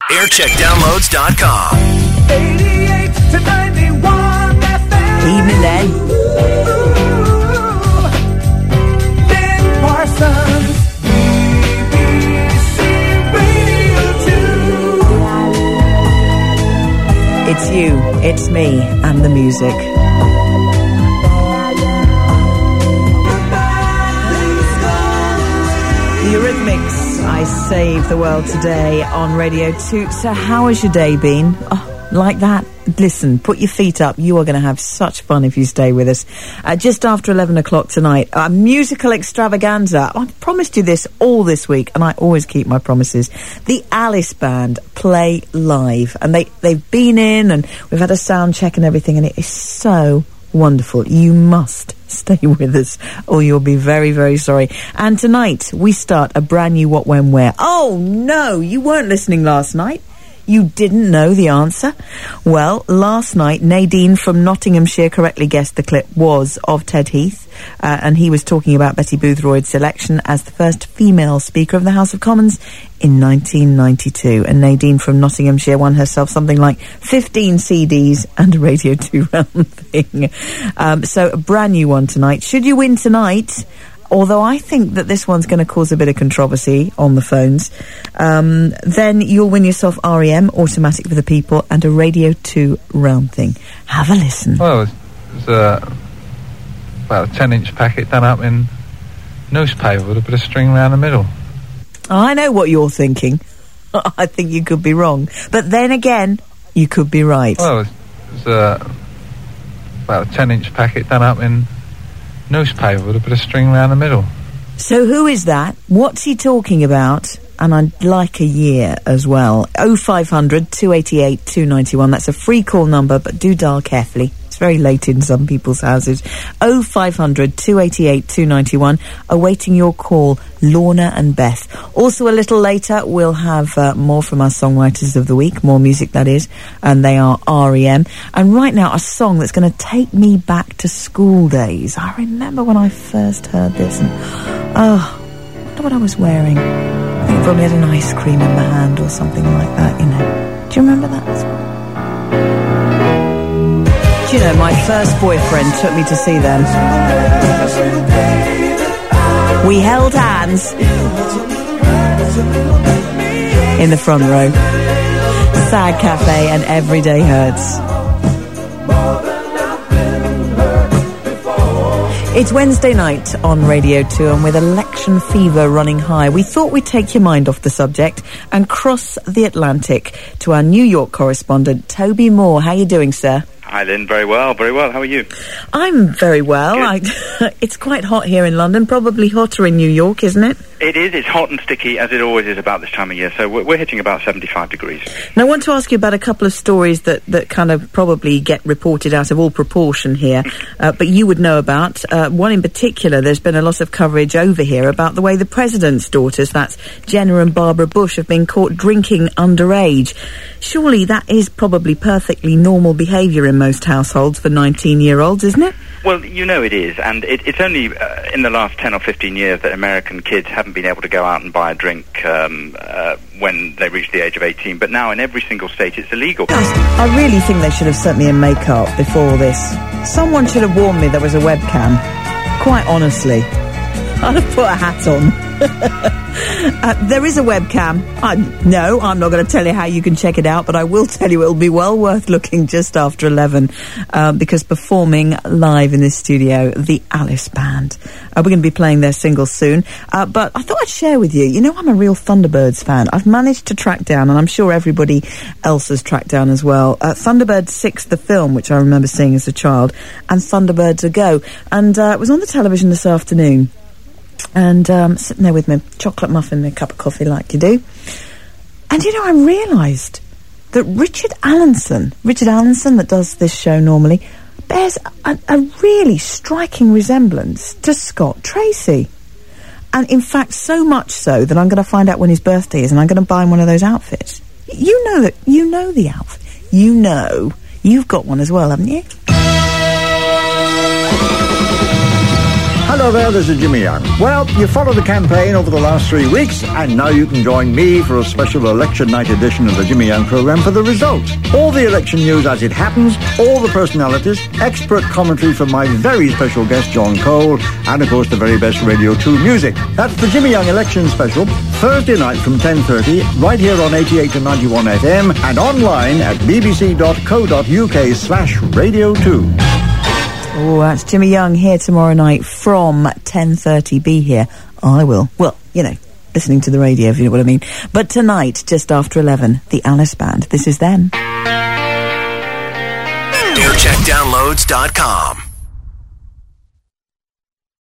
Aircheckdownloads.com. 88 to 91 FM. Evening, then. Ben Parsons, BBC Radio 2. It's you, it's me, and the music. The Eurythmics, I Save the World Today on Radio 2. So how has your day been? Oh, like that? Listen, put your feet up. You are going to have such fun if you stay with us. Just after 11 o'clock tonight, a musical extravaganza. I promised you this all this week, and I always keep my promises. The Alice Band play live, and they've been in, and we've had a sound check and everything, and it is so wonderful. You must stay with us or you'll be very, very sorry. And tonight we start a brand new What, When, Where. Oh no, you weren't listening last night. You didn't know the answer? Well, last night, Nadine from Nottinghamshire correctly guessed the clip was of Ted Heath, and he was talking about Betty Boothroyd's selection as the first female Speaker of the House of Commons in 1992. And Nadine from Nottinghamshire won herself something like 15 CDs and a Radio 2 round thing. So a brand new one tonight. Should you win tonight, although I think that this one's going to cause a bit of controversy on the phones, then you'll win yourself REM, Automatic for the People, and a Radio 2 round thing. Have a listen. Well, it's about a 10-inch packet done up in newspaper with a bit of string around the middle. I know what you're thinking. I think you could be wrong. But then again, you could be right. Well, it's about a 10-inch packet done up in newspaper with a bit of string around the middle. So who is that? What's he talking about? And I'd like a year as well. 0500 288 291. That's a free call number, but do dial carefully. It's very late in some people's houses. 0500 288 291. Awaiting your call, Lorna and Beth. Also a little later, we'll have more from our Songwriters of the Week. More music, that is. And they are REM. And right now, a song that's going to take me back to school days. I remember when I first heard this and, I wonder what I was wearing. I think I probably had an ice cream in my hand or something like that, you know. Do you remember that? Do you know, my first boyfriend took me to see them. We held hands in the front row. Sad Cafe and Everyday Hurts. It's Wednesday night on Radio 2, and with election fever running high, we thought we'd take your mind off the subject and cross the Atlantic to our New York correspondent, Toby Moore. How are you doing, sir? Hi, Lynn. Very well, very well. How are you? I'm very well. It's quite hot here in London, probably hotter in New York, isn't it? It is. It's hot and sticky, as it always is about this time of year, so we're hitting about 75 degrees. Now, I want to ask you about a couple of stories that kind of probably get reported out of all proportion here, but you would know about. One in particular, there's been a lot of coverage over here about the way the president's daughters, that's Jenna and Barbara Bush, have been caught drinking underage. Surely that is probably perfectly normal behaviour in most households for 19-year-olds, isn't it? Well, you know it is, and it's only in the last 10 or 15 years that American kids haven't been able to go out and buy a drink when they reach the age of 18, but now in every single state it's illegal. I really think they should have sent me a make-up before this. Someone should have warned me there was a webcam. Quite honestly. I'd have put a hat on. There is a webcam. No, I'm not going to tell you how you can check it out, but I will tell you it'll be well worth looking just after 11, because performing live in this studio, the Alice Band. We're going to be playing their single soon, but I thought I'd share with you, you know, I'm a real Thunderbirds fan. I've managed to track down, and I'm sure everybody else has tracked down as well, Thunderbirds 6, the film, which I remember seeing as a child, and Thunderbirds A Go. And it was on the television this afternoon. And sitting there with my chocolate muffin and a cup of coffee like you do. And, you know, I realised that Richard Allenson that does this show normally, bears a really striking resemblance to Scott Tracy. And, in fact, so much so that I'm going to find out when his birthday is and I'm going to buy him one of those outfits. You know the outfit. You know. You've got one as well, haven't you? Hello there, this is Jimmy Young. Well, you followed the campaign over the last 3 weeks, and now you can join me for a special election night edition of the Jimmy Young programme for the results. All the election news as it happens, all the personalities, expert commentary from my very special guest, John Cole, and of course the very best Radio 2 music. That's the Jimmy Young election special, Thursday night from 10:30, right here on 88 to 91 FM, and online at bbc.co.uk/Radio 2. Oh, that's Jimmy Young here tomorrow night from 10:30. Be here. I will. Well, you know, listening to the radio, if you know what I mean. But tonight, just after 11, the Alice Band. This is them. AirCheckDownloads.com